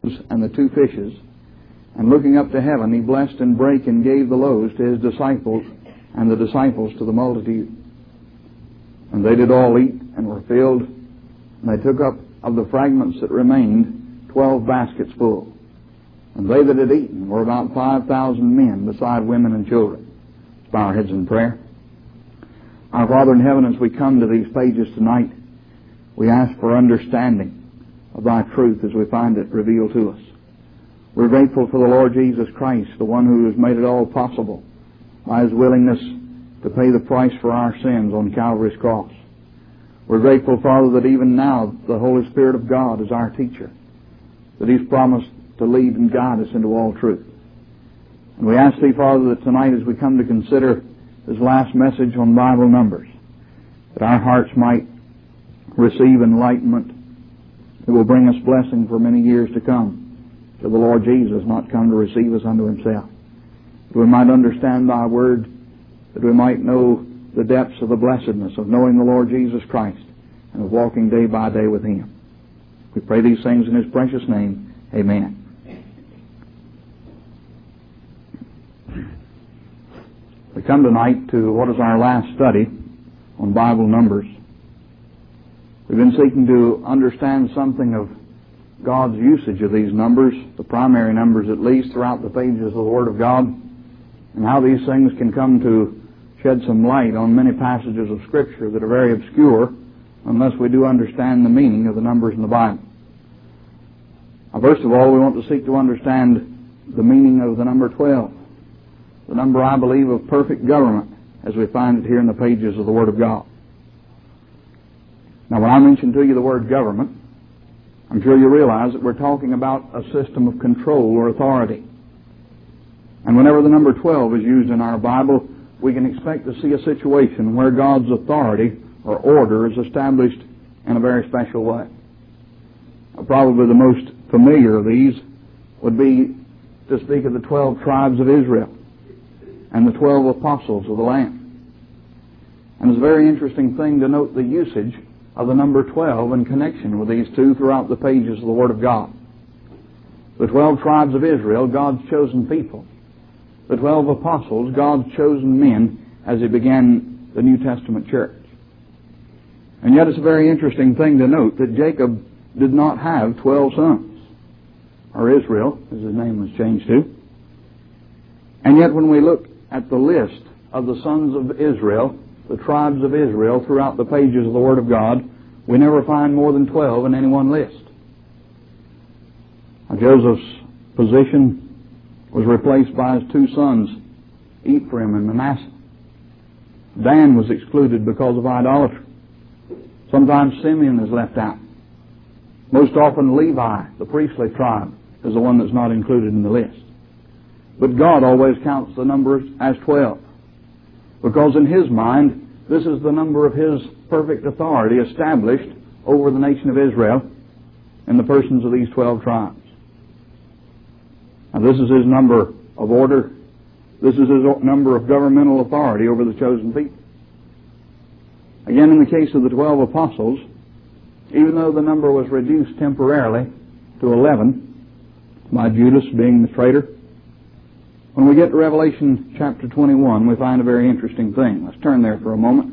and the 2 fishes. And looking up to heaven, he blessed and brake and gave the loaves to his disciples, and the disciples to the multitude. And they did all eat and were filled, and they took up of the fragments that remained 12 baskets full. And they that had eaten were about 5,000 men, beside women and children. Let's bow our heads in prayer. Our Father in heaven, as we come to these pages tonight, we ask for understanding of Thy truth as we find it revealed to us. We're grateful for the Lord Jesus Christ, the one who has made it all possible by His willingness to pay the price for our sins on Calvary's cross. We're grateful, Father, that even now the Holy Spirit of God is our teacher, that He's promised to lead and guide us into all truth. And we ask Thee, Father, that tonight as we come to consider this last message on Bible numbers, that our hearts might receive enlightenment that will bring us blessing for many years to come, till the Lord Jesus not come to receive us unto Himself. That we might understand Thy Word, that we might know the depths of the blessedness of knowing the Lord Jesus Christ and of walking day by day with Him. We pray these things in His precious name. Amen. We come tonight to what is our last study on Bible numbers. We've been seeking to understand something of God's usage of these numbers, the primary numbers at least, throughout the pages of the Word of God, and how these things can come to shed some light on many passages of Scripture that are very obscure unless we do understand the meaning of the numbers in the Bible. Now, first of all, we want to seek to understand the meaning of the number 12, the number, I believe, of perfect government, as we find it here in the pages of the Word of God. Now, when I mention to you the word government, I'm sure you realize that we're talking about a system of control or authority. And whenever the number 12 is used in our Bible, we can expect to see a situation where God's authority or order is established in a very special way. Now, probably the most familiar of these would be to speak of the 12 tribes of Israel and the 12 apostles of the Lamb. And it's a very interesting thing to note the usage of the number 12 in connection with these two throughout the pages of the Word of God. The 12 tribes of Israel, God's chosen people. The 12 apostles, God's chosen men as He began the New Testament church. And yet it's a very interesting thing to note that Jacob did not have 12 sons, or Israel, as his name was changed to. And yet when we look at the list of the sons of Israel, the tribes of Israel, throughout the pages of the Word of God, we never find more than 12 in any one list. Now, Joseph's position was replaced by his 2 sons, Ephraim and Manasseh. Dan was excluded because of idolatry. Sometimes Simeon is left out. Most often Levi, the priestly tribe, is the one that's not included in the list. But God always counts the numbers as 12. Because in His mind, this is the number of His perfect authority established over the nation of Israel in the persons of these 12 tribes. Now, this is His number of order. This is His number of governmental authority over the chosen people. Again, in the case of the 12 apostles, even though the number was reduced temporarily to 11 by Judas being the traitor, when we get to Revelation chapter 21, we find a very interesting thing. Let's turn there for a moment.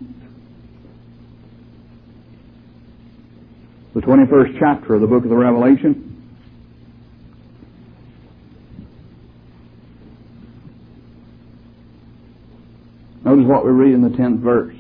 The 21st chapter of the book of the Revelation. Notice what we read in the 10th verse.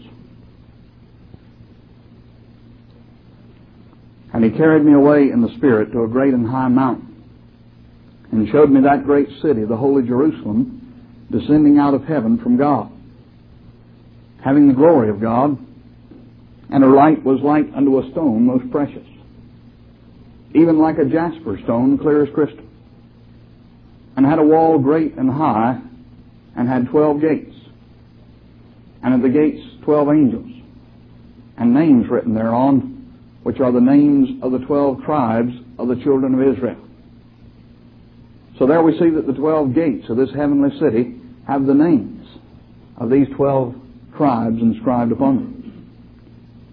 And He carried me away in the Spirit to a great and high mountain, and showed me that great city, the holy Jerusalem, descending out of heaven from God, having the glory of God, and her light was like unto a stone most precious, even like a jasper stone, clear as crystal, and had a wall great and high, and had 12 gates, and at the gates 12 angels, and names written thereon, which are the names of the 12 tribes of the children of Israel. So there we see that the 12 gates of this heavenly city have the names of these 12 tribes inscribed upon them.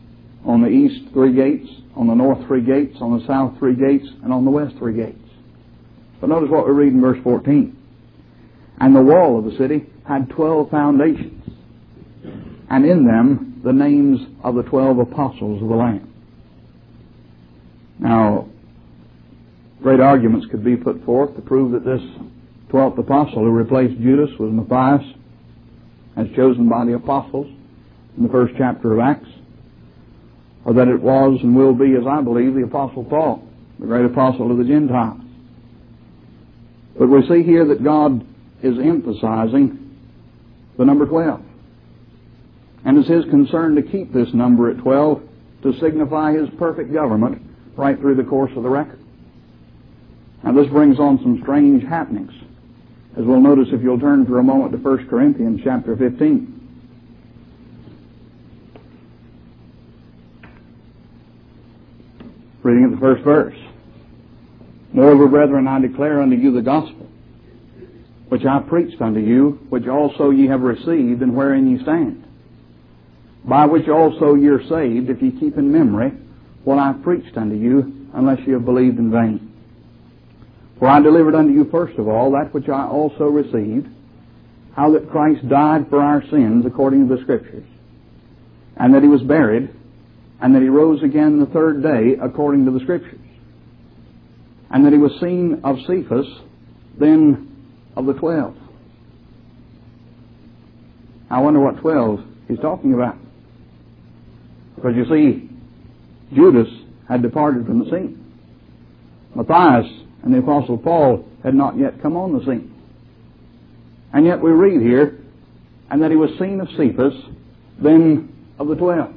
On the east 3 gates, on the north 3 gates, on the south 3 gates, and on the west 3 gates. But notice what we read in verse 14. And the wall of the city had 12 foundations, and in them the names of the 12 apostles of the Lamb. Now, great arguments could be put forth to prove that this 12th apostle who replaced Judas was Matthias, as chosen by the apostles in the first chapter of Acts, or that it was and will be, as I believe, the apostle Paul, the great apostle of the Gentiles. But we see here that God is emphasizing the number 12. And it's His concern to keep this number at 12 to signify His perfect government right through the course of the record. Now this brings on some strange happenings, as we'll notice if you'll turn for a moment to 1 Corinthians chapter 15. Reading at the first verse. Moreover, brethren, I declare unto you the gospel, which I preached unto you, which also ye have received, and wherein ye stand, by which also ye are saved, if ye keep in memory what I preached unto you, unless ye have believed in vain. For I delivered unto you first of all that which I also received, how that Christ died for our sins according to the Scriptures, and that He was buried, and that He rose again the third day according to the Scriptures, and that He was seen of Cephas, then of the 12. I wonder what 12 he's talking about. Because you see, Judas had departed from the scene. Matthias and the Apostle Paul had not yet come on the scene. And yet we read here, and that He was seen of Cephas, then of the 12.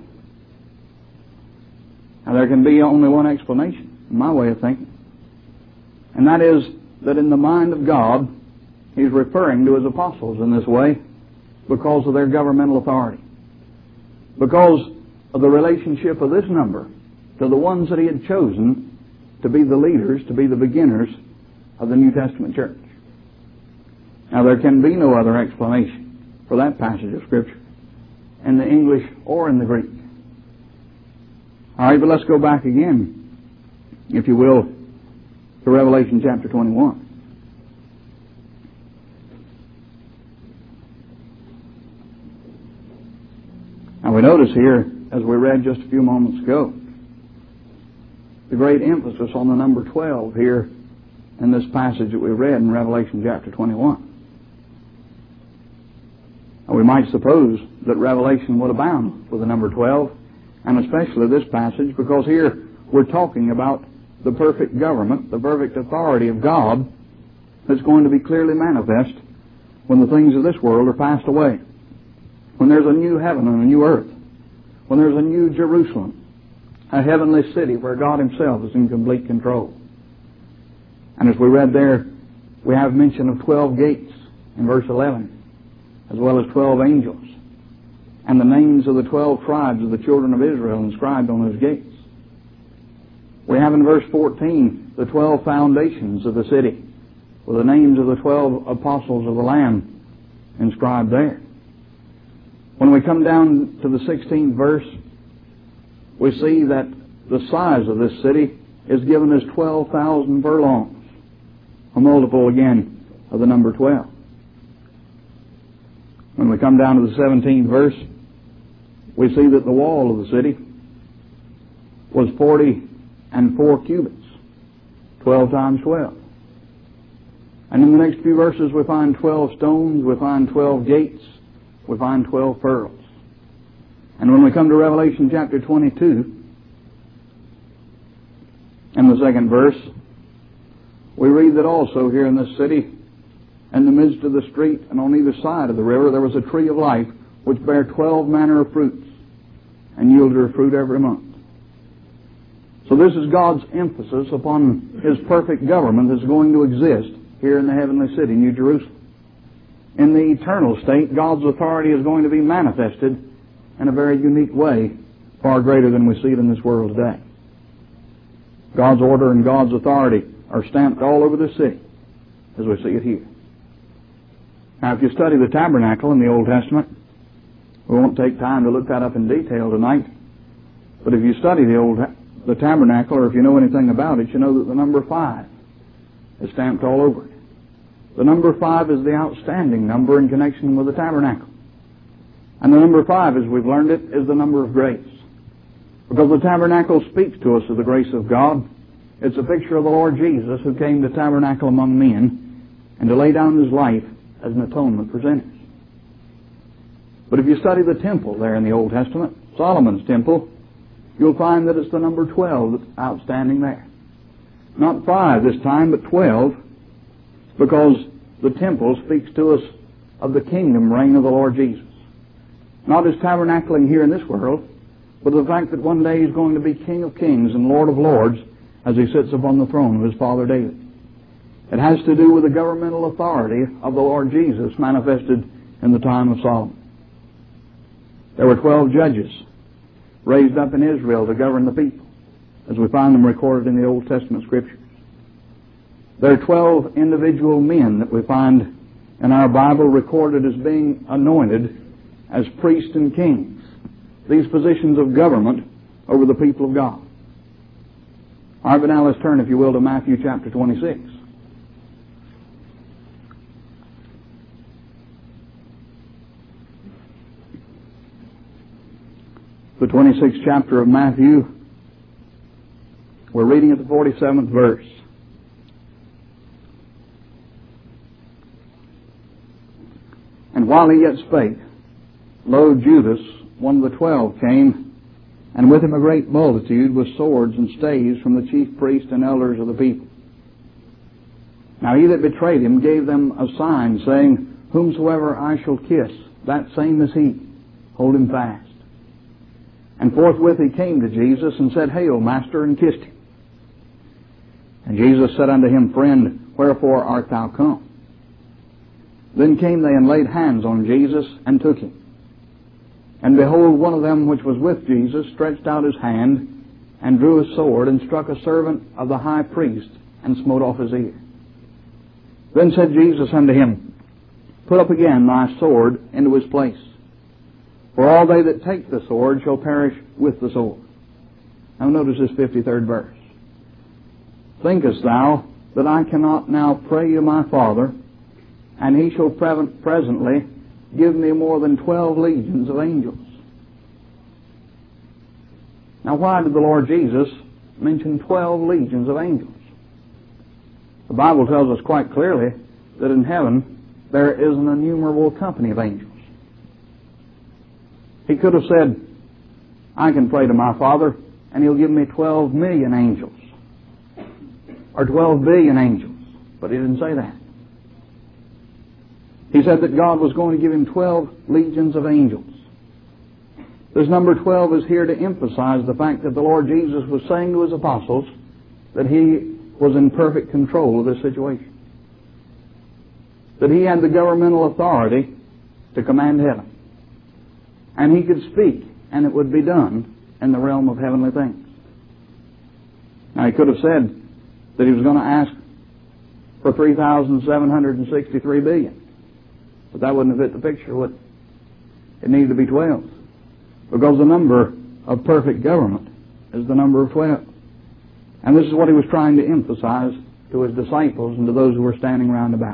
Now there can be only one explanation, in my way of thinking. And that is that in the mind of God, He's referring to His apostles in this way because of their governmental authority. Because of the relationship of this number to the ones that He had chosen to be the leaders, to be the beginners of the New Testament church. Now there can be no other explanation for that passage of Scripture in the English or in the Greek. All right, but let's go back again, if you will, to Revelation chapter 21. Now we notice here, as we read just a few moments ago, the great emphasis on the number 12 here in this passage that we read in Revelation chapter 21. Now we might suppose that Revelation would abound with the number 12, and especially this passage, because here we're talking about the perfect government, the perfect authority of God that's going to be clearly manifest when the things of this world are passed away. When there's a new heaven and a new earth. When there's a new Jerusalem, a heavenly city where God Himself is in complete control. And as we read there, we have mention of 12 gates in verse 11, as well as 12 angels, and the names of the 12 tribes of the children of Israel inscribed on those gates. We have in verse 14 the 12 foundations of the city, with the names of the 12 apostles of the Lamb inscribed there. When we come down to the 16th verse, we see that the size of this city is given as 12,000 furlongs, a multiple again of the number 12. When we come down to the 17th verse, we see that the wall of the city was 44 cubits, 12 times 12. And in the next few verses we find 12 stones, we find 12 gates, we find 12 pearls. And when we come to Revelation chapter 22, in the second verse, we read that also here in this city, in the midst of the street and on either side of the river, there was a tree of life which bare 12 manner of fruits and yielded her fruit every month. So this is God's emphasis upon His perfect government that's going to exist here in the heavenly city, New Jerusalem. In the eternal state, God's authority is going to be manifested in a very unique way, far greater than we see it in this world today. God's order and God's authority are stamped all over the city as we see it here. Now, if you study the tabernacle in the Old Testament, we won't take time to look that up in detail tonight, but if you study the tabernacle, or if you know anything about it, you know that the number 5 is stamped all over it. The number 5 is the outstanding number in connection with the tabernacle. And the number 5, as we've learned it, is the number of grace. Because the tabernacle speaks to us of the grace of God. It's a picture of the Lord Jesus who came to tabernacle among men and to lay down His life as an atonement for sinners. But if you study the temple there in the Old Testament, Solomon's temple, you'll find that it's the number 12 that's outstanding there. Not 5 this time, but 12, because the temple speaks to us of the kingdom reign of the Lord Jesus. Not His tabernacling here in this world, but the fact that one day He's going to be King of kings and Lord of lords as He sits upon the throne of His father David. It has to do with the governmental authority of the Lord Jesus manifested in the time of Solomon. There were 12 judges raised up in Israel to govern the people, as we find them recorded in the Old Testament Scriptures. There are 12 individual men that we find in our Bible recorded as being anointed as priests and kings, these positions of government over the people of God. All right, but now let's turn, if you will, to Matthew chapter 26. The 26th chapter of Matthew, we're reading at the 47th verse. And while he yet spake, lo, Judas, one of the 12, came, and with him a great multitude with swords and staves from the chief priests and elders of the people. Now he that betrayed him gave them a sign, saying, Whomsoever I shall kiss, that same is he. Hold him fast. And forthwith he came to Jesus and said, Hail, Master, and kissed him. And Jesus said unto him, Friend, wherefore art thou come? Then came they and laid hands on Jesus and took him. And behold, one of them which was with Jesus stretched out his hand and drew his sword and struck a servant of the high priest and smote off his ear. Then said Jesus unto him, Put up again thy sword into his place. For all they that take the sword shall perish with the sword. Now notice this 53rd verse. Thinkest thou that I cannot now pray you my Father, and he shall presently give me more than 12 legions of angels? Now why did the Lord Jesus mention 12 legions of angels? The Bible tells us quite clearly that in heaven there is an innumerable company of angels. He could have said, I can pray to my Father and He'll give me 12 million angels or 12 billion angels. But He didn't say that. He said that God was going to give Him 12 legions of angels. This number 12 is here to emphasize the fact that the Lord Jesus was saying to His apostles that He was in perfect control of this situation. That He had the governmental authority to command heaven. And He could speak, and it would be done in the realm of heavenly things. Now, He could have said that He was going to ask for 3,763 billion. But that wouldn't have fit the picture, would it? It needed to be 12. Because the number of perfect government is the number of 12. And this is what He was trying to emphasize to His disciples and to those who were standing round about.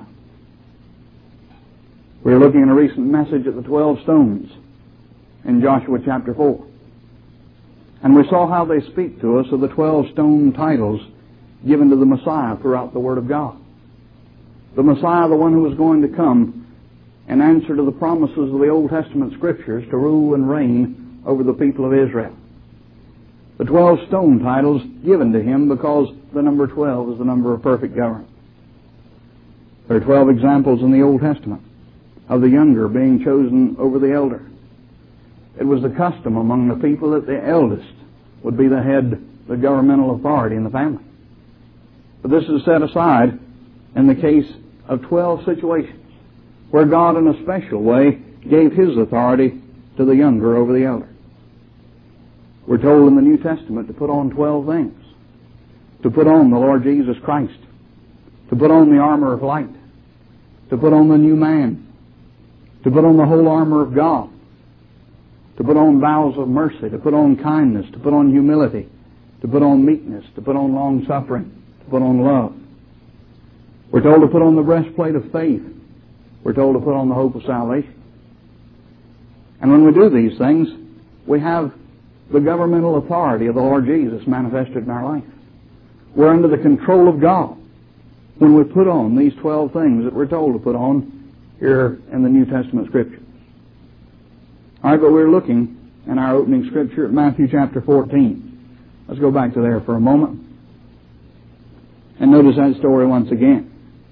We were looking in a recent message at the 12 stones in Joshua chapter 4. And we saw how they speak to us of the 12 stone titles given to the Messiah throughout the Word of God. The Messiah, the one who was going to come in answer to the promises of the Old Testament Scriptures to rule and reign over the people of Israel. The 12 stone titles given to Him because the number 12 is the number of perfect government. There are 12 examples in the Old Testament of the younger being chosen over the elder. It was the custom among the people that the eldest would be the head, the governmental authority in the family. But this is set aside in the case of 12 situations where God in a special way gave His authority to the younger over the elder. We're told in the New Testament to put on 12 things. To put on the Lord Jesus Christ. To put on the armor of light. To put on the new man. To put on the whole armor of God. To put on bowels of mercy, to put on kindness, to put on humility, to put on meekness, to put on long-suffering, to put on love. We're told to put on the breastplate of faith. We're told to put on the hope of salvation. And when we do these things, we have the governmental authority of the Lord Jesus manifested in our life. We're under the control of God when we put on these 12 things that we're told to put on here in the New Testament Scriptures. All right, but we're looking in our opening Scripture at Matthew chapter 14. Let's go back to there for a moment and notice that story once again.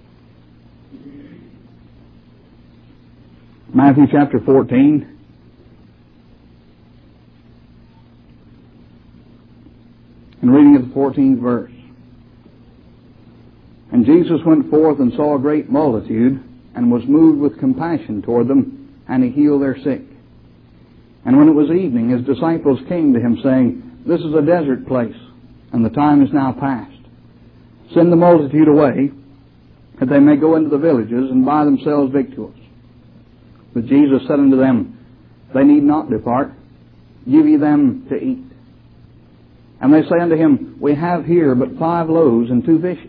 Matthew chapter 14. And reading of the 14th verse. And Jesus went forth and saw a great multitude, and was moved with compassion toward them, and he healed their sick. And when it was evening, his disciples came to him, saying, This is a desert place, and the time is now past. Send the multitude away, that they may go into the villages, and buy themselves victuals. But Jesus said unto them, They need not depart. Give ye them to eat. And they say unto him, We have here but 5 loaves and 2 fishes.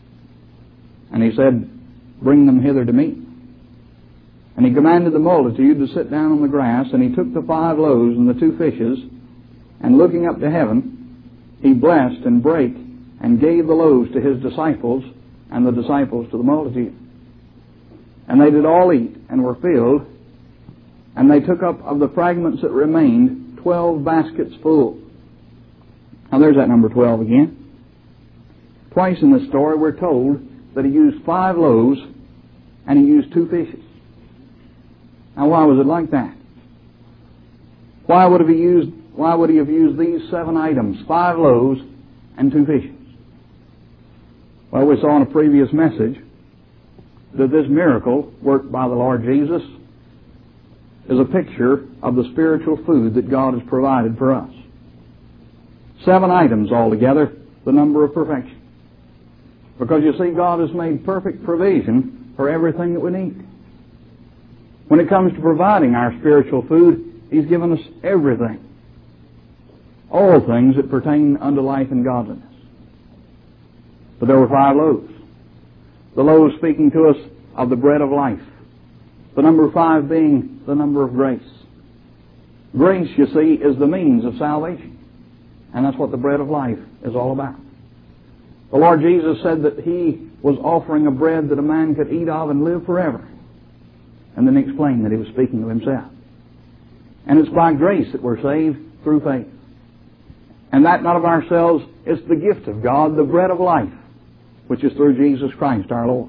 And he said, Bring them hither to me. And he commanded the multitude to sit down on the grass, and he took the 5 loaves and the 2 fishes, and looking up to heaven, he blessed and brake, and gave the loaves to his disciples, and the disciples to the multitude. And they did all eat, and were filled, and they took up of the fragments that remained 12 baskets full. Now there's that number 12 again. Twice in this story we're told that he used 5 loaves and he used 2 fishes. Now why was it like that? Why would he have used these 7 items, 5 loaves and 2 fishes? Well, we saw in a previous message that this miracle worked by the Lord Jesus is a picture of the spiritual food that God has provided for us. 7 items altogether, the number of perfection. Because you see, God has made perfect provision for everything that we need. When it comes to providing our spiritual food, He's given us everything. All things that pertain unto life and godliness. But there were 5 loaves. The loaves speaking to us of the bread of life. The number 5 being the number of grace. Grace, you see, is the means of salvation. And that's what the bread of life is all about. The Lord Jesus said that He was offering a bread that a man could eat of and live forever. And then He explained that He was speaking of Himself. And it's by grace that we're saved through faith. And that not of ourselves, it's the gift of God, the bread of life, which is through Jesus Christ our Lord.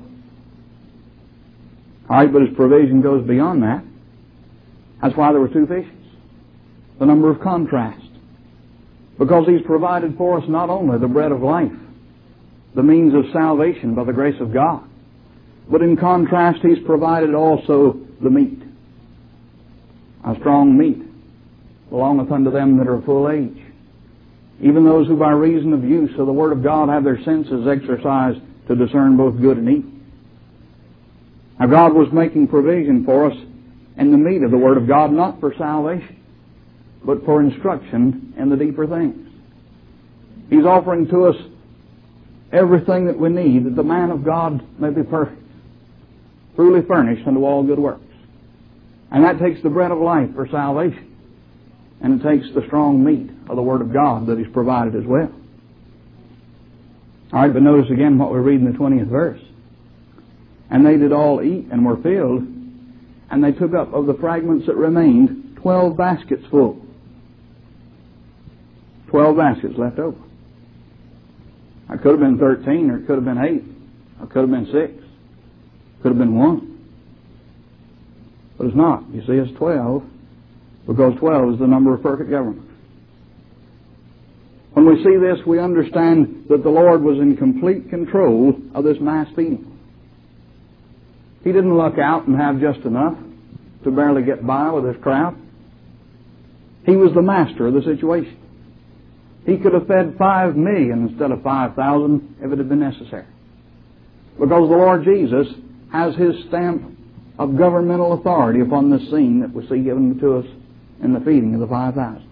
All right, but His provision goes beyond that. That's why there were 2 fishes. The number of contrast. Because He's provided for us not only the bread of life, the means of salvation by the grace of God, but in contrast He's provided also the meat. A strong meat belongeth unto them that are of full age, even those who by reason of use of the Word of God have their senses exercised to discern both good and evil. Now God was making provision for us in the meat of the Word of God, not for salvation, but for instruction in the deeper things. He's offering to us everything that we need, that the man of God may be perfect, truly furnished unto all good works. And that takes the bread of life for salvation. And it takes the strong meat of the Word of God that He's provided as well. All right, but notice again what we read in the 20th verse. And they did all eat and were filled, and they took up of the fragments that remained 12 baskets full. 12 baskets left over. It could have been 13, or it could have been 8, or it could have been 6, could have been 1. But it's not. You see, it's 12, because 12 is the number of perfect government. When we see this, we understand that the Lord was in complete control of this mass feeding. He didn't luck out and have just enough to barely get by with his crowd. He was the master of the situation. He could have fed 5 million instead of 5,000 if it had been necessary. Because the Lord Jesus has His stamp of governmental authority upon this scene that we see given to us in the feeding of the 5,000.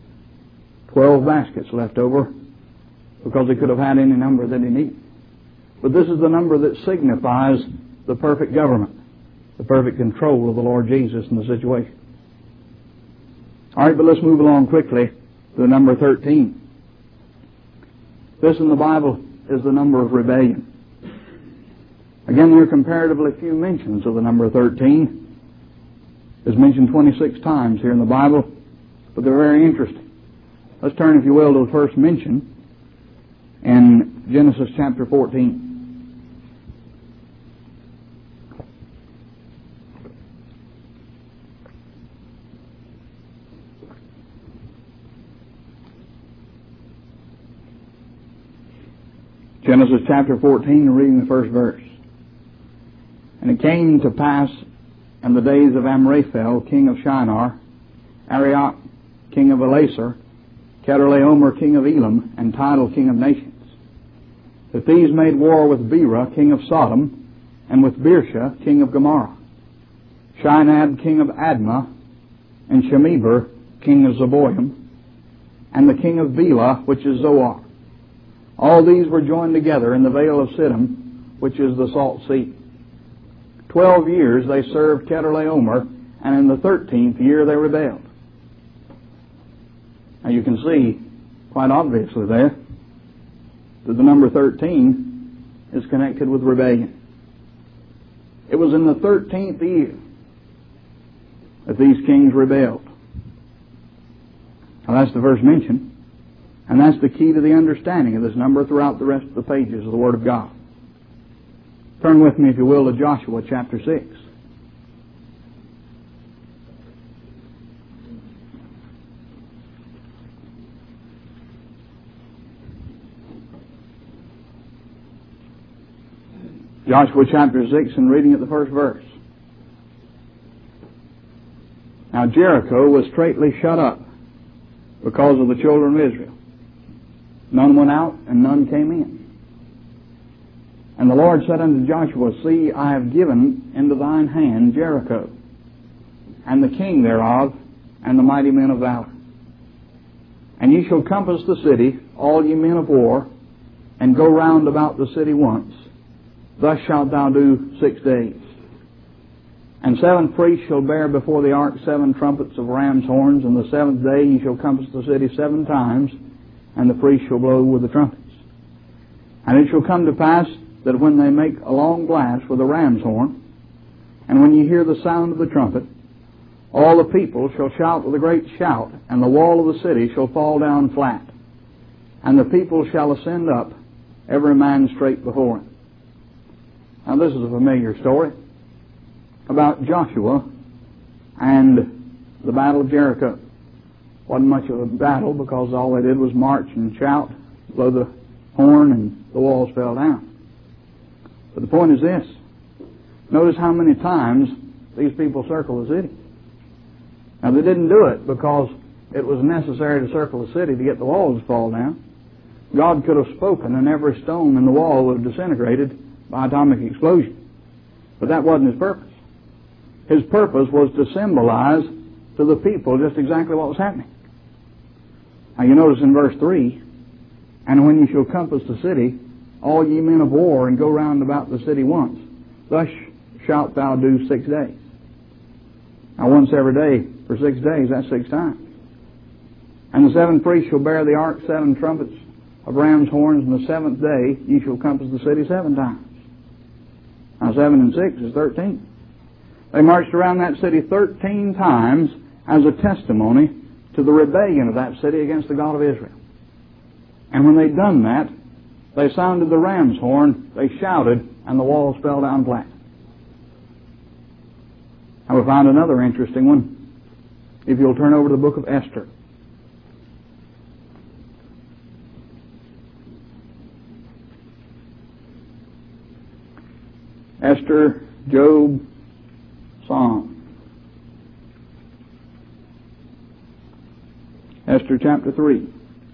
12 baskets left over because He could have had any number that He needed. But this is the number that signifies the perfect government, the perfect control of the Lord Jesus in the situation. All right, but let's move along quickly to the number 13. This in the Bible is the number of rebellion. Again, there are comparatively few mentions of the number 13. It's mentioned 26 times here in the Bible, but they're very interesting. Let's turn, if you will, to the first mention in Genesis chapter 14. Genesis chapter 14, reading the first verse. And it came to pass in the days of Amraphel, king of Shinar, Arioch, king of Elasar, Chedorlaomer, king of Elam, and Tidal, king of nations, that these made war with Bera, king of Sodom, and with Birsha, king of Gomorrah, Shinab, king of Admah, and Shemeber, king of Zeboim, and the king of Bela, which is Zoar. All these were joined together in the vale of Siddim, which is the salt sea. 12 years they served Chedorlaomer, and in the 13th year they rebelled. Now you can see, quite obviously there, that the number 13 is connected with rebellion. It was in the 13th year that these kings rebelled. Now that's the first mention. And that's the key to the understanding of this number throughout the rest of the pages of the Word of God. Turn with me, if you will, to Joshua chapter 6. Joshua chapter 6, and reading at the first verse. Now Jericho was straitly shut up because of the children of Israel. None went out, and none came in. And the Lord said unto Joshua, See, I have given into thine hand Jericho, and the king thereof, and the mighty men of valor. And ye shall compass the city, all ye men of war, and go round about the city once. Thus shalt thou do 6 days. And 7 priests shall bear before the ark 7 trumpets of ram's horns, and the 7th day ye shall compass the city 7 times, and the priests shall blow with the trumpets. And it shall come to pass that when they make a long blast with a ram's horn, and when ye hear the sound of the trumpet, all the people shall shout with a great shout, and the wall of the city shall fall down flat, and the people shall ascend up, every man straight before him. Now this is a familiar story about Joshua and the battle of Jericho. Wasn't much of a battle, because all they did was march and shout, blow the horn, and the walls fell down. But the point is this. Notice how many times these people circled the city. Now they didn't do it because it was necessary to circle the city to get the walls to fall down. God could have spoken, and every stone in the wall would have disintegrated by atomic explosion. But that wasn't His purpose. His purpose was to symbolize to the people just exactly what was happening. Now you notice in verse 3, And when ye shall compass the city, all ye men of war, and go round about the city once, thus shalt thou do 6 days. Now once every day for 6 days, that's 6 times. And the 7 priests shall bear the ark 7 trumpets of ram's horns, and the 7th day ye shall compass the city 7 times. Now 7 and 6 is 13. They marched around that city 13 times as a testimony to the rebellion of that city against the God of Israel. And when they'd done that, they sounded the ram's horn, they shouted, and the walls fell down flat. Now we found another interesting one. If you'll turn over to the book of Esther. Esther, Job, Psalm. Esther chapter 3.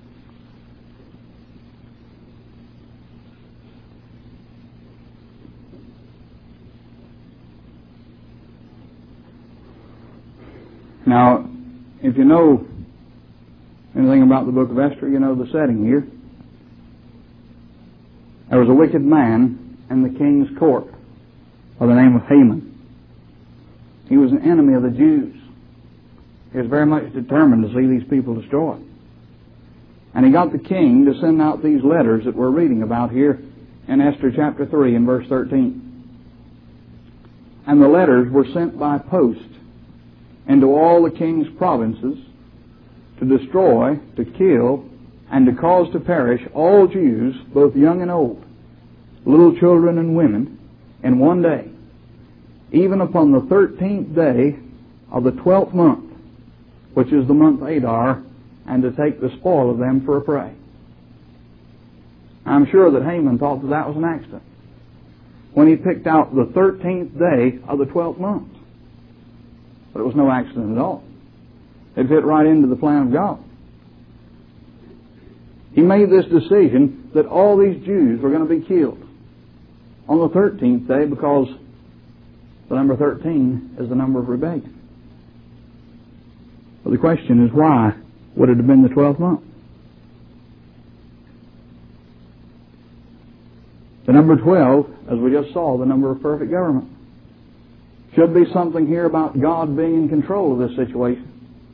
Now, if you know anything about the book of Esther, you know the setting here. There was a wicked man in the king's court by the name of Haman. He was an enemy of the Jews. He was very much determined to see these people destroyed. And he got the king to send out these letters that we're reading about here in Esther chapter 3 and verse 13. And the letters were sent by post into all the king's provinces to destroy, to kill, and to cause to perish all Jews, both young and old, little children and women, in one day, even upon the 13th day of the 12th month, which is the month Adar, and to take the spoil of them for a prey. I'm sure that Haman thought that that was an accident when he picked out the 13th day of the 12th month. But it was no accident at all. It fit right into the plan of God. He made this decision that all these Jews were going to be killed on the 13th day because the number 13 is the number of rebellion. But the question is, why would it have been the 12th month? The number 12, as we just saw, the number of perfect government, should be something here about God being in control of this situation.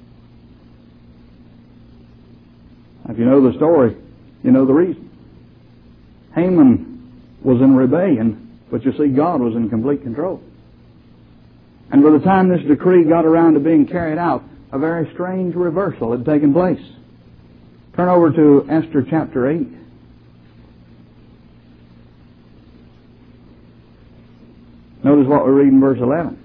If you know the story, you know the reason. Haman was in rebellion, but you see, God was in complete control. And by the time this decree got around to being carried out, a very strange reversal had taken place. Turn over to Esther chapter 8. Notice what we read in verse 11.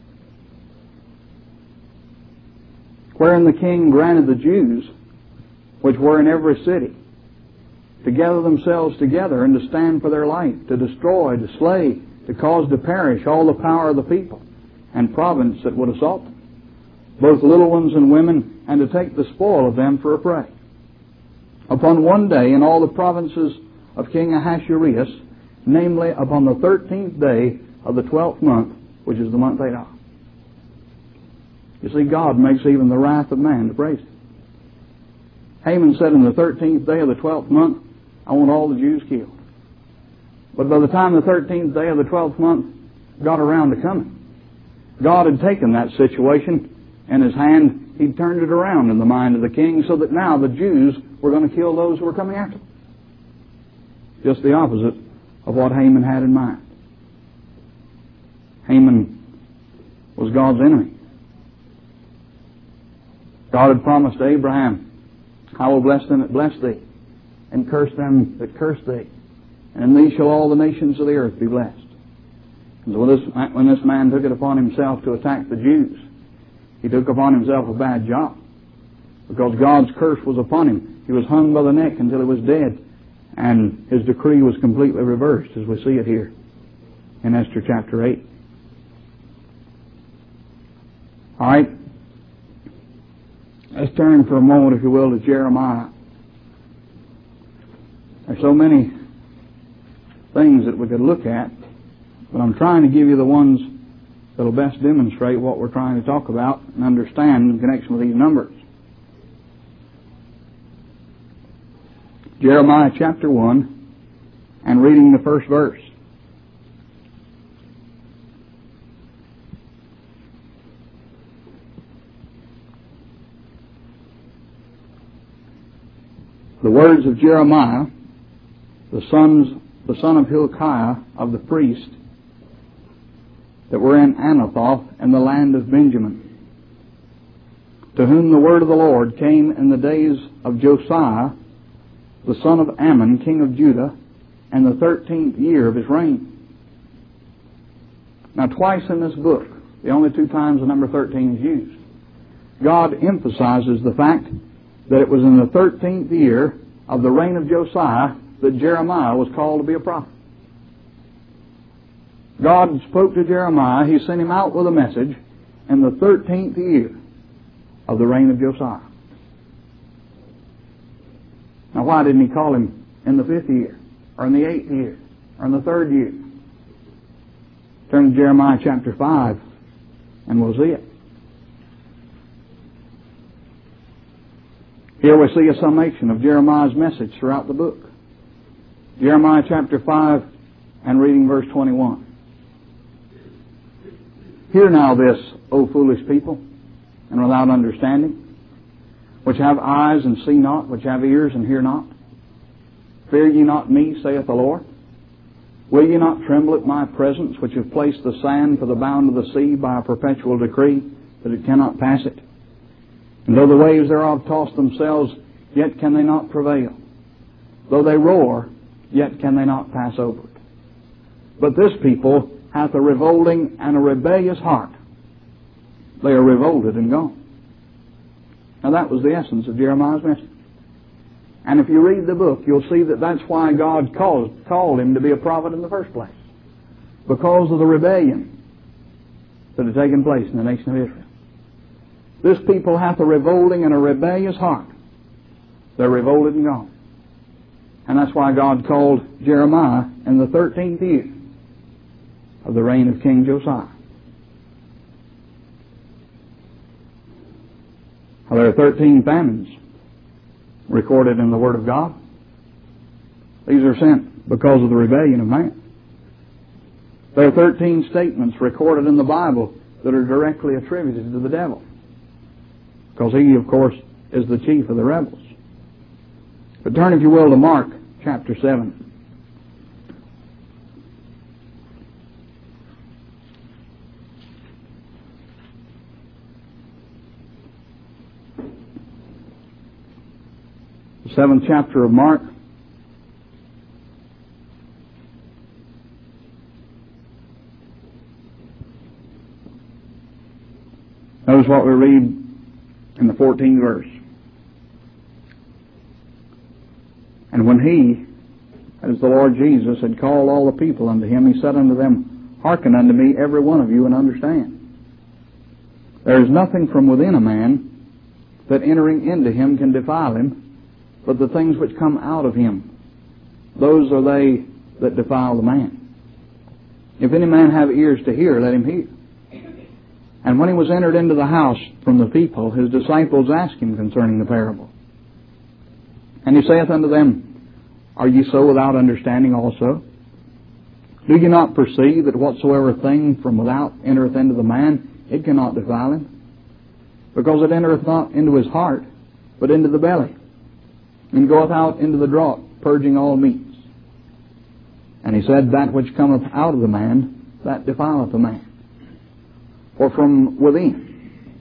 Wherein the king granted the Jews, which were in every city, to gather themselves together and to stand for their life, to destroy, to slay, to cause to perish all the power of the people and province that would assault them, both little ones and women, and to take the spoil of them for a prey. Upon one day in all the provinces of King Ahasuerus, namely upon the 13th day of the 12th month, which is the month Adar. You see, God makes even the wrath of man to praise Him. Haman said, in the 13th day of the 12th month, I want all the Jews killed. But by the time the 13th day of the 12th month got around to coming, God had taken that situation in His hand. He'd turned it around in the mind of the king so that now the Jews were going to kill those who were coming after them. Just the opposite of what Haman had in mind. Haman was God's enemy. God had promised to Abraham, I will bless them that bless thee, and curse them that curse thee. And in thee shall all the nations of the earth be blessed. And so when this man took it upon himself to attack the Jews, he took upon himself a bad job. Because God's curse was upon him. He was hung by the neck until he was dead. And his decree was completely reversed, as we see it here in Esther chapter 8. All right. Let's turn for a moment, if you will, to Jeremiah. There's so many things that we could look at, but I'm trying to give you the ones that will best demonstrate what we're trying to talk about and understand in connection with these numbers. Jeremiah chapter 1, and reading the first verse. The words of Jeremiah, the son of Hilkiah of the priest, that were in Anathoth in the land of Benjamin, to whom the word of the Lord came in the days of Josiah, the son of Ammon, king of Judah, and the 13th year of his reign. Now, twice in this book, the only two times the number 13 is used, God emphasizes the fact that it was in the 13th year of the reign of Josiah that Jeremiah was called to be a prophet. God spoke to Jeremiah. He sent him out with a message in the 13th year of the reign of Josiah. Now, why didn't He call him in the 5th year, or in the 8th year, or in the 3rd year? Turn to Jeremiah chapter 5, and we'll see it. Here we see a summation of Jeremiah's message throughout the book. Jeremiah chapter 5 and reading verse 21. Hear now this, O foolish people, and without understanding, which have eyes and see not, which have ears and hear not. Fear ye not me, saith the Lord? Will ye not tremble at my presence, which have placed the sand for the bound of the sea by a perpetual decree, that it cannot pass it? And though the waves thereof toss themselves, yet can they not prevail. Though they roar, yet can they not pass over it. But this people hath a revolting and a rebellious heart. They are revolted and gone. Now that was the essence of Jeremiah's message. And if you read the book, you'll see that that's why God called him to be a prophet in the first place. Because of the rebellion that had taken place in the nation of Israel. This people hath a revolting and a rebellious heart. They're revolted and gone. And that's why God called Jeremiah in the 13th year of the reign of King Josiah. Now, there are 13 famines recorded in the Word of God. These are sent because of the rebellion of man. There are 13 statements recorded in the Bible that are directly attributed to the devil, because he, of course, is the chief of the rebels. But turn, if you will, to Mark chapter 7. The 7th chapter of Mark. Notice what we read in the 14th verse. And when he, as the Lord Jesus, had called all the people unto him, he said unto them, Hearken unto me, every one of you, and understand. There is nothing from within a man that entering into him can defile him, but the things which come out of him, those are they that defile the man. If any man have ears to hear, let him hear. And when he was entered into the house from the people, his disciples asked him concerning the parable. And he saith unto them, Are ye so without understanding also? Do ye not perceive that whatsoever thing from without entereth into the man, it cannot defile him? Because it entereth not into his heart, but into the belly, and goeth out into the draught, purging all meats. And he said, That which cometh out of the man, that defileth the man. For from within,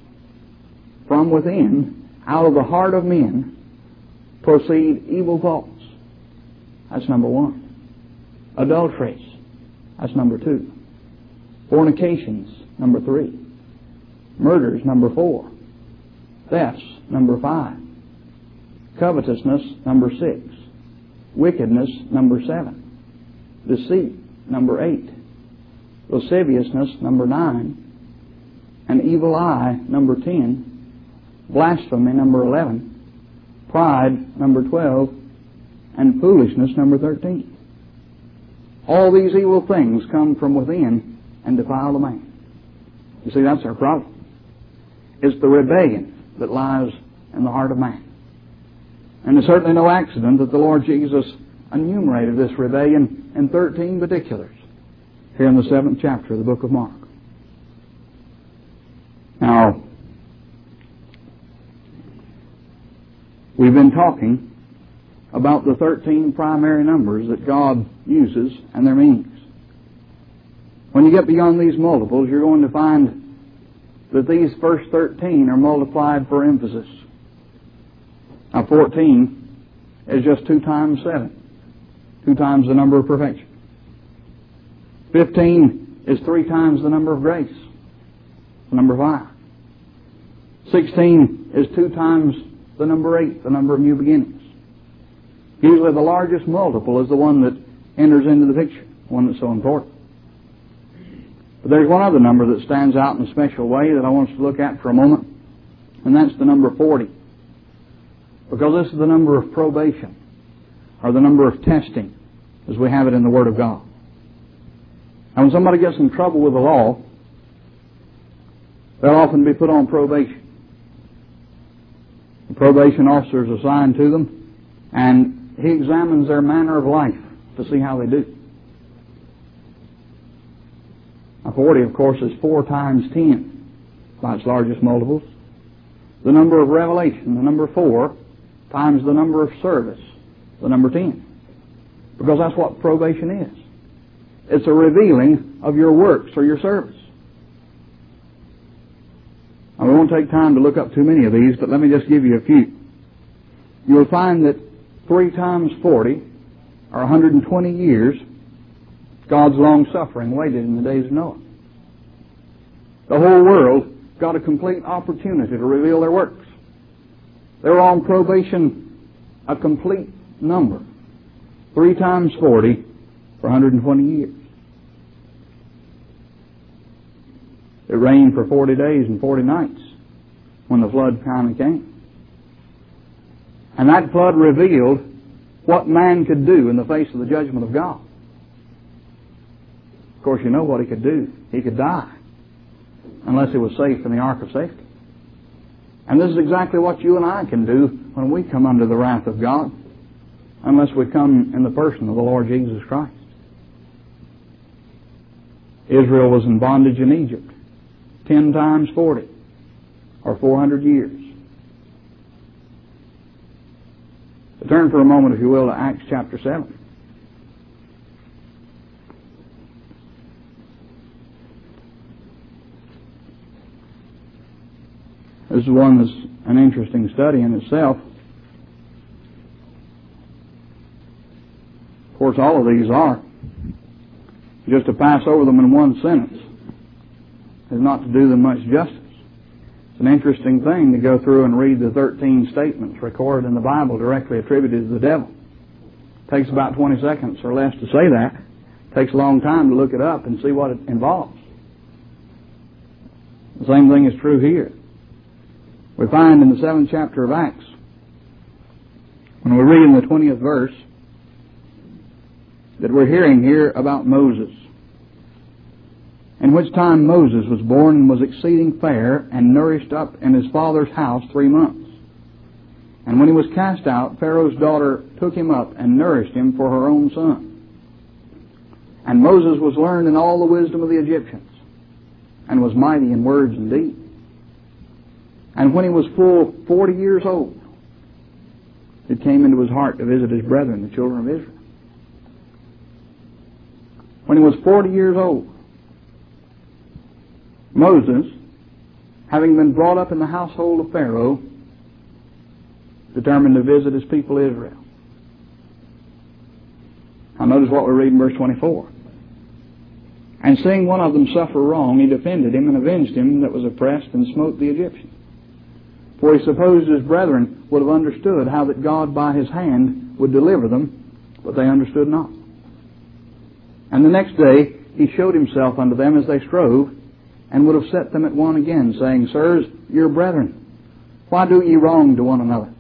out of the heart of men, proceed evil thoughts. That's number one. Adulteries. That's number two. Fornications. Number three. Murders. Number 4. Thefts. Number 5. Covetousness. Number 6. Wickedness. Number 7. Deceit. Number 8. Lasciviousness. Number 9. An evil eye. Number 10. Blasphemy. Number 11. Pride, number 12, and foolishness, number 13. All these evil things come from within and defile the man. You see, that's our problem. It's the rebellion that lies in the heart of man. And it's certainly no accident that the Lord Jesus enumerated this rebellion in 13 particulars here in the 7th chapter of the book of Mark. Now, we've been talking about the 13 primary numbers that God uses and their meanings. When you get beyond these multiples, you're going to find that these first 13 are multiplied for emphasis. Now 14 is just 2 times 7. 2 times the number of perfection. 15 is 3 times the number of grace. Number 5. 16 is 2 times the number 8, the number of new beginnings. Usually the largest multiple is the one that enters into the picture, the one that's so important. But there's one other number that stands out in a special way that I want us to look at for a moment, and that's the number 40. Because this is the number of probation, or the number of testing, as we have it in the Word of God. And when somebody gets in trouble with the law, they'll often be put on probation. The probation officer is assigned to them, and he examines their manner of life to to see how they do. Now 40, of course, is 4 times 10 by its largest multiples. The number of revelation, the number 4, times the number of service, the number 10. Because that's what probation is. It's a revealing of your works or your service. Now, we won't take time to look up too many of these, but let me just give you a few. You'll find that 3 times 40, or 120 years, God's long-suffering waited in the days of Noah. The whole world got a complete opportunity to reveal their works. They were on probation a complete number. 3 times 40 for 120 years. It rained for 40 days and 40 nights when the flood finally came. And that flood revealed what man could do in the face of the judgment of God. Of course, you know what he could do. He could die unless he was safe in the ark of safety. And this is exactly what you and I can do when we come under the wrath of God, unless we come in the person of the Lord Jesus Christ. Israel was in bondage in Egypt 10 times 40, or 400 years. So turn for a moment, if you will, to Acts chapter 7. This is one that's an interesting study in itself. Of course, all of these are. Just to pass over them in one sentence is not to do them much justice. It's an interesting thing to go through and read the 13 statements recorded in the Bible directly attributed to the devil. It takes about 20 seconds or less to say that. It takes a long time to look it up and see what it involves. The same thing is true here. We find in the 7th chapter of Acts, when we read in the 20th verse, that we're hearing here about Moses. In which time Moses was born and was exceeding fair and nourished up in his father's house 3 months. And when he was cast out, Pharaoh's daughter took him up and nourished him for her own son. And Moses was learned in all the wisdom of the Egyptians, and was mighty in words and deeds. And when he was full 40 years old, it came into his heart to visit his brethren, the children of Israel. When he was 40 years old, Moses, having been brought up in the household of Pharaoh, determined to visit his people Israel. Now notice what we read in verse 24. And seeing one of them suffer wrong, he defended him and avenged him that was oppressed, and smote the Egyptian. For he supposed his brethren would have understood how that God by his hand would deliver them, but they understood not. And the next day he showed himself unto them as they strove, and would have set them at one again, saying, Sirs, your brethren, why do ye wrong to one another?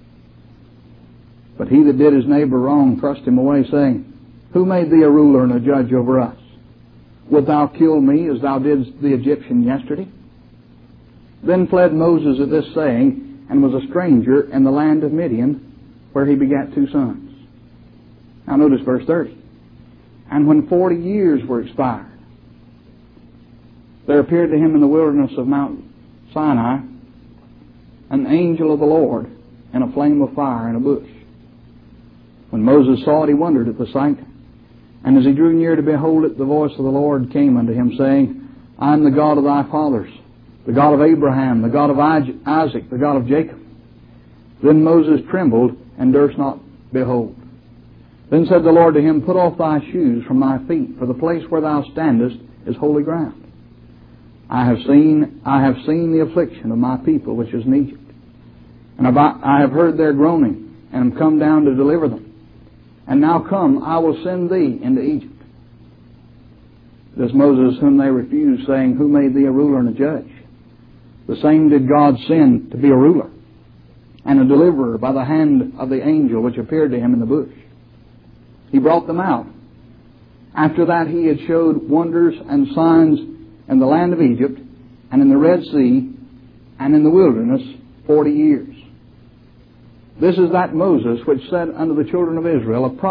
But he that did his neighbor wrong thrust him away, saying, Who made thee a ruler and a judge over us? Wilt thou kill me as thou didst the Egyptian yesterday? Then fled Moses at this saying, and was a stranger in the land of Midian, where he begat 2 sons. Now notice verse 30. And when 40 years were expired, there appeared to him in the wilderness of Mount Sinai an angel of the Lord in a flame of fire in a bush. When Moses saw it, he wondered at the sight. And as he drew near to behold it, the voice of the Lord came unto him, saying, I am the God of thy fathers, the God of Abraham, the God of Isaac, the God of Jacob. Then Moses trembled and durst not behold. Then said the Lord to him, Put off thy shoes from thy feet, for the place where thou standest is holy ground. I have seen the affliction of my people which is in Egypt, and I have heard their groaning, and am come down to deliver them. And now come, I will send thee into Egypt. This Moses whom they refused, saying, Who made thee a ruler and a judge? The same did God send to be a ruler and a deliverer by the hand of the angel which appeared to him in the bush. He brought them out. After that he had showed wonders and signs in the land of Egypt, and in the Red Sea, and in the wilderness 40 years. This is that Moses which said unto the children of Israel, A prophet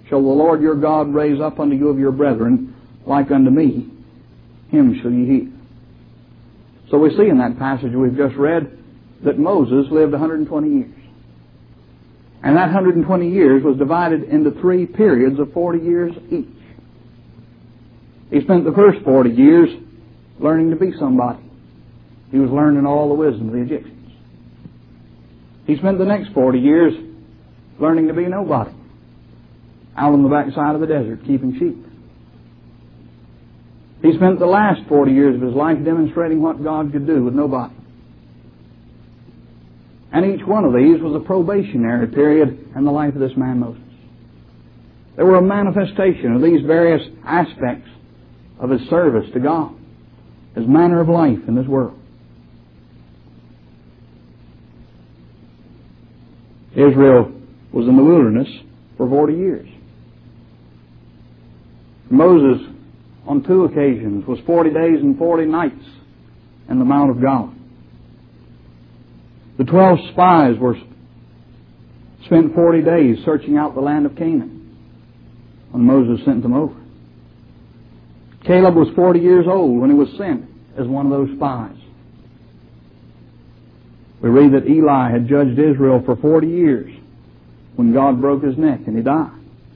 shall the Lord your God raise up unto you of your brethren, like unto me, him shall ye hear. So we see in that passage we've just read that Moses lived 120 years. And that 120 years was divided into 3 periods of 40 years each. He spent the first 40 years learning to be somebody. He was learning all the wisdom of the Egyptians. He spent the next 40 years learning to be nobody, out on the backside of the desert keeping sheep. He spent the last 40 years of his life demonstrating what God could do with nobody. And each one of these was a probationary period in the life of this man Moses. They were a manifestation of these various aspects of his service to God, his manner of life in this world. Israel was in the wilderness for 40 years. Moses, on 2 occasions, was 40 days and 40 nights in the Mount of God. The 12 spies spent 40 days searching out the land of Canaan when Moses sent them over. Caleb was 40 years old when he was sent as one of those spies. We read that Eli had judged Israel for 40 years when God broke his neck and he died.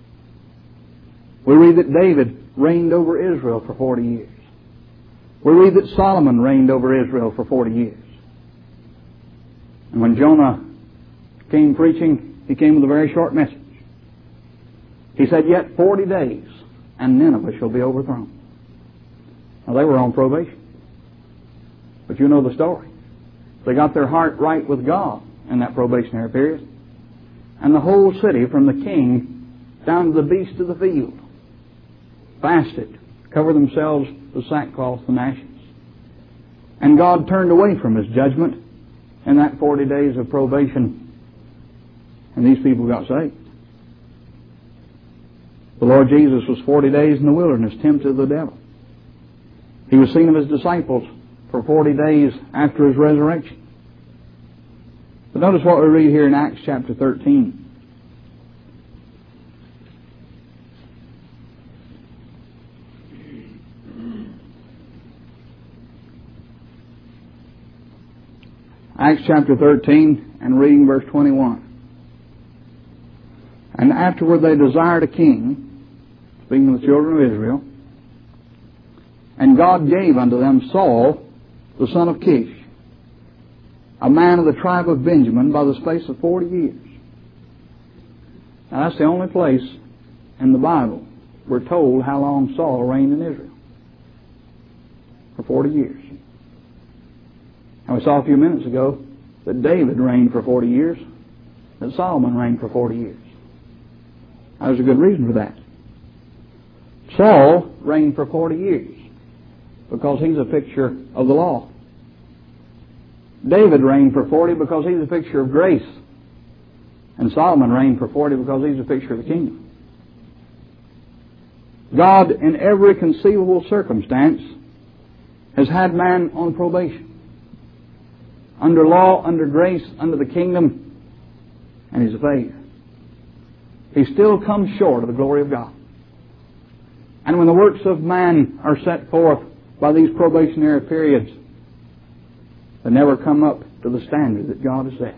We read that David reigned over Israel for 40 years. We read that Solomon reigned over Israel for 40 years. And when Jonah came preaching, he came with a very short message. He said, "Yet 40 days, and Nineveh shall be overthrown." Now, they were on probation. But you know the story. They got their heart right with God in that probationary period. And the whole city, from the king down to the beast of the field, fasted, covered themselves with sackcloth and ashes. And God turned away from his judgment in that 40 days of probation, and these people got saved. The Lord Jesus was 40 days in the wilderness, tempted of the devil. He was seen of his disciples for 40 days after his resurrection. But notice what we read here in Acts chapter 13. Acts chapter 13 and reading verse 21. And afterward they desired a king, speaking of the children of Israel, and God gave unto them Saul, the son of Kish, a man of the tribe of Benjamin, by the space of 40 years. Now that's the only place in the Bible we're told how long Saul reigned in Israel. For 40 years. And we saw a few minutes ago that David reigned for 40 years, that Solomon reigned for 40 years. Now, there's a good reason for that. Saul reigned for 40 years because he's a picture of the law. David reigned for 40 because he's a picture of grace. And Solomon reigned for 40 because he's a picture of the kingdom. God, in every conceivable circumstance, has had man on probation. Under law, under grace, under the kingdom, and he's a failure. He still comes short of the glory of God. And when the works of man are set forth by these probationary periods, they never come up to the standard that God has set.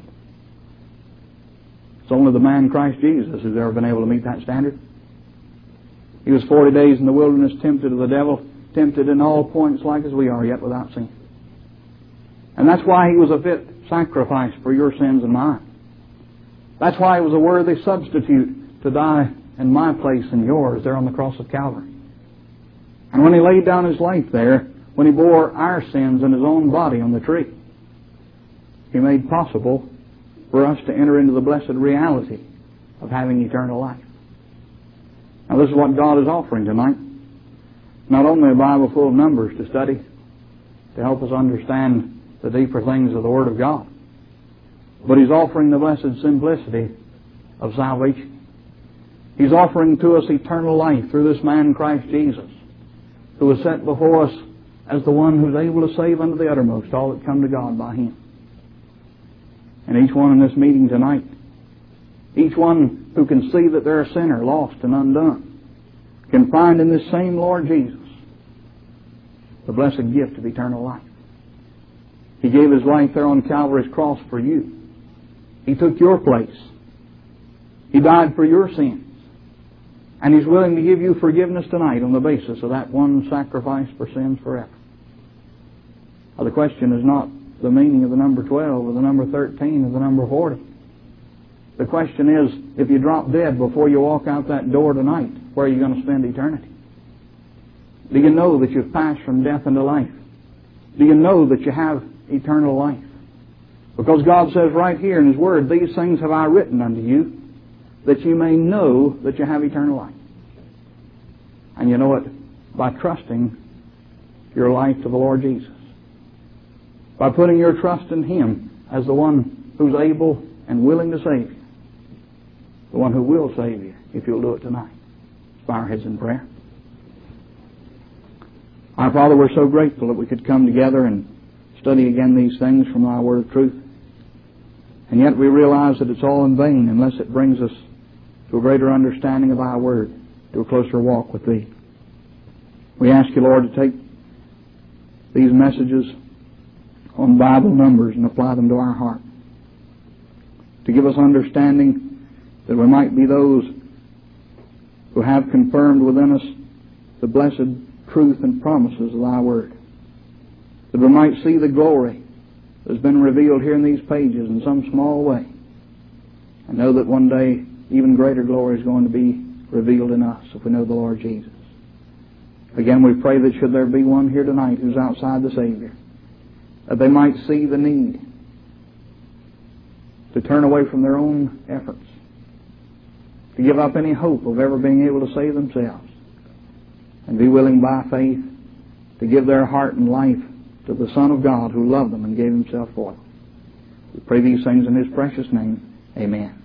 It's only the man Christ Jesus who's ever been able to meet that standard. He was 40 days in the wilderness, tempted of the devil, tempted in all points like as we are, yet without sin. And that's why he was a fit sacrifice for your sins and mine. That's why he was a worthy substitute to die in my place and yours there on the cross of Calvary. And when he laid down his life there, when he bore our sins in his own body on the tree, he made possible for us to enter into the blessed reality of having eternal life. Now this is what God is offering tonight. Not only a Bible full of numbers to study, to help us understand the deeper things of the Word of God, but he's offering the blessed simplicity of salvation. He's offering to us eternal life through this man Christ Jesus, who was set before us as the one who's able to save unto the uttermost all that come to God by him. And each one in this meeting tonight, each one who can see that they're a sinner, lost and undone, can find in this same Lord Jesus the blessed gift of eternal life. He gave His life there on Calvary's cross for you. He took your place. He died for your sins. And He's willing to give you forgiveness tonight on the basis of that one sacrifice for sins forever. Now, the question is not the meaning of the number 12 or the number 13 or the number 40. The question is, if you drop dead before you walk out that door tonight, where are you going to spend eternity? Do you know that you've passed from death into life? Do you know that you have eternal life? Because God says right here in His Word, these things have I written unto you, that you may know that you have eternal life. And you know it by trusting your life to the Lord Jesus. By putting your trust in Him as the one who's able and willing to save you. The one who will save you if you'll do it tonight. Let's bow our heads in prayer. Our Father, we're so grateful that we could come together and study again these things from Thy Word of truth. And yet we realize that it's all in vain unless it brings us to a greater understanding of Thy Word, to a closer walk with Thee. We ask You, Lord, to take these messages on Bible numbers and apply them to our heart. To give us understanding that we might be those who have confirmed within us the blessed truth and promises of Thy Word. That we might see the glory that's been revealed here in these pages in some small way. And know that one day even greater glory is going to be revealed in us if we know the Lord Jesus. Again, we pray that should there be one here tonight who's outside the Savior, that they might see the need to turn away from their own efforts, to give up any hope of ever being able to save themselves, and be willing by faith to give their heart and life to the Son of God who loved them and gave Himself for them. We pray these things in His precious name. Amen.